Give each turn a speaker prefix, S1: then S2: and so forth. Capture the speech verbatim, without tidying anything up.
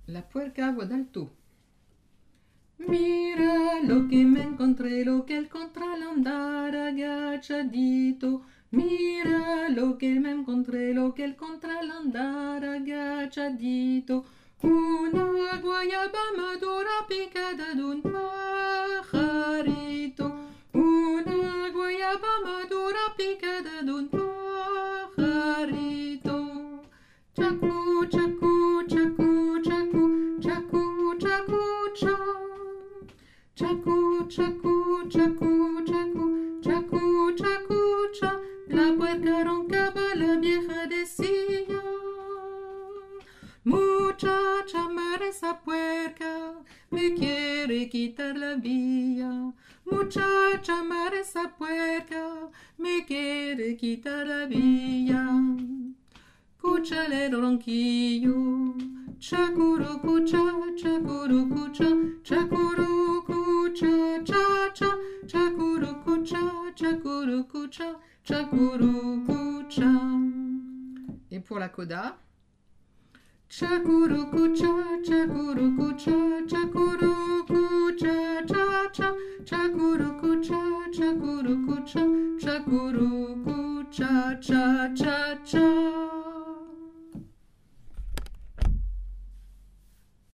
S1: La puerca a voix d'alto. Mira lo que me encontré, lo que encontré al andar agachadito. Mira lo que me encontré, lo que encontré al andar agachadito. Una guayaba madura picada de un pajarito. Una guayaba madura picada de un pajarito. Chacu, chacu, chacu, chacu, chacu, chacu, cha. Chacu, chacu, chacu, chacu, chacu, chacu, cha. La puerca roncaba, la vieja decía: muchacha, madre esa puerca, me quiere quitar la vía. Muchacha, madre esa puerca, me quiere quitar la vía. Escúchale el ronquillo, chacurucucha, chacurucucha, chacurucucha, cha, cha, chacurucucha, chacurucucha, chacurucucha. Et pour la coda, chacurucucha, chacurucucha, chacurucucha, cha, cha, chacurucucha, chacurucucha, chacurucucha, cha, cha, cha.